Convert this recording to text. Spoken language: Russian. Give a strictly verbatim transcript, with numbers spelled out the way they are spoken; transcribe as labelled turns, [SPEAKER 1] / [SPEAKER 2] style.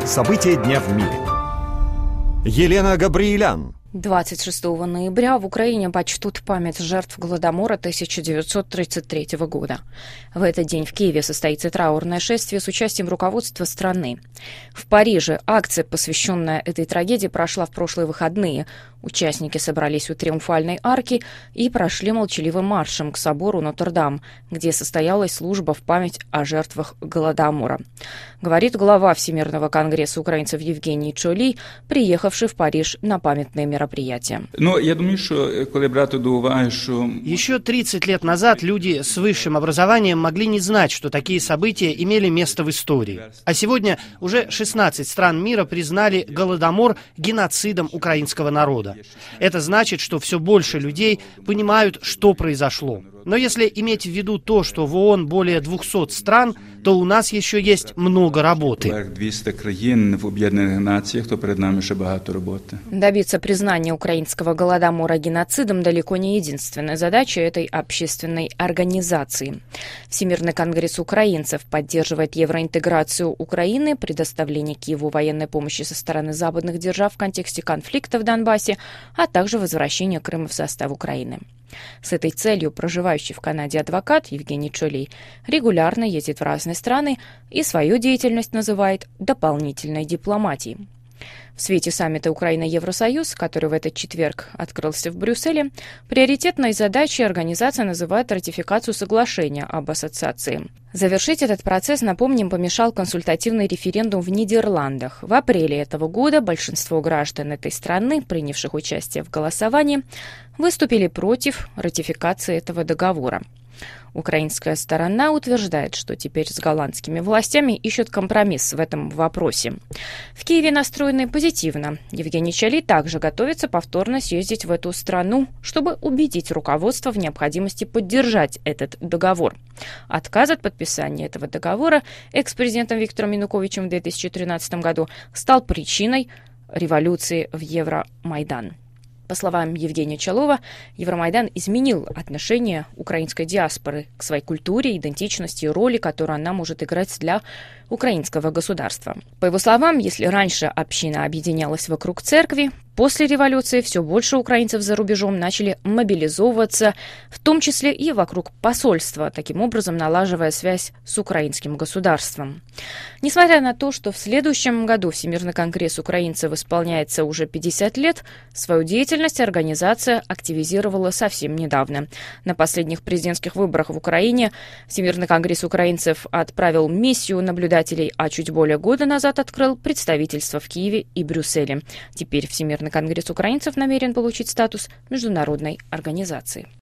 [SPEAKER 1] События дня в мире. Елена Габриелян.
[SPEAKER 2] двадцать шестого ноября в Украине почтут память жертв Голодомора тысяча девятьсот тридцать третьего года. В этот день в Киеве состоится траурное шествие с участием руководства страны. В Париже акция, посвященная этой трагедии, прошла в прошлые выходные. Участники собрались у Триумфальной арки и прошли молчаливым маршем к собору Нотр-Дам, где состоялась служба в память о жертвах Голодомора. Говорит глава Всемирного конгресса украинцев Евгений Чолий, приехавший в Париж на памятные мероприятия.
[SPEAKER 3] Ну, я думаю, что, коли брать до уваги, что...
[SPEAKER 4] Еще тридцать лет назад люди с высшим образованием могли не знать, что такие события имели место в истории. А сегодня уже шестнадцать стран мира признали Голодомор геноцидом украинского народа. Это значит, что все больше людей понимают, что произошло. Но если иметь в виду то, что в ООН более двухсот стран, то у нас еще есть много работы.
[SPEAKER 2] Добиться признания украинского Голодомора геноцидом далеко не единственная задача этой общественной организации. Всемирный конгресс украинцев поддерживает евроинтеграцию Украины, предоставление Киеву военной помощи со стороны западных держав в контексте конфликта в Донбассе, а также возвращение Крыма в состав Украины. С этой целью проживающий в Канаде адвокат Евгений Чолий регулярно ездит в разные страны и свою деятельность называет дополнительной дипломатией. В свете саммита Украина-Евросоюз, который в этот четверг открылся в Брюсселе, приоритетной задачей организация называет ратификацию соглашения об ассоциации. Завершить этот процесс, напомним, помешал консультативный референдум в Нидерландах. В апреле этого года большинство граждан этой страны, принявших участие в голосовании, выступили против ратификации этого договора. Украинская сторона утверждает, что теперь с голландскими властями ищут компромисс в этом вопросе. В Киеве настроены позитивно. Евгений Чолий также готовится повторно съездить в эту страну, чтобы убедить руководство в необходимости поддержать этот договор. Отказ от подписания этого договора экс-президентом Виктором Януковичем в две тысячи тринадцатом году стал причиной революции в Евромайдан. По словам Евгения Чолова, Евромайдан изменил отношение украинской диаспоры к своей культуре, идентичности и роли, которую она может играть для украинского государства. По его словам, если раньше община объединялась вокруг церкви, после революции все больше украинцев за рубежом начали мобилизовываться, в том числе и вокруг посольства, таким образом налаживая связь с украинским государством. Несмотря на то, что в следующем году Всемирный конгресс украинцев исполняется уже пятьдесят лет, свою деятельность организация активизировала совсем недавно. На последних президентских выборах в Украине Всемирный конгресс украинцев отправил миссию наблюдателей, а чуть более года назад открыл представительство в Киеве и Брюсселе. Теперь Всемирный конгресс украинцев намерен получить статус международной организации.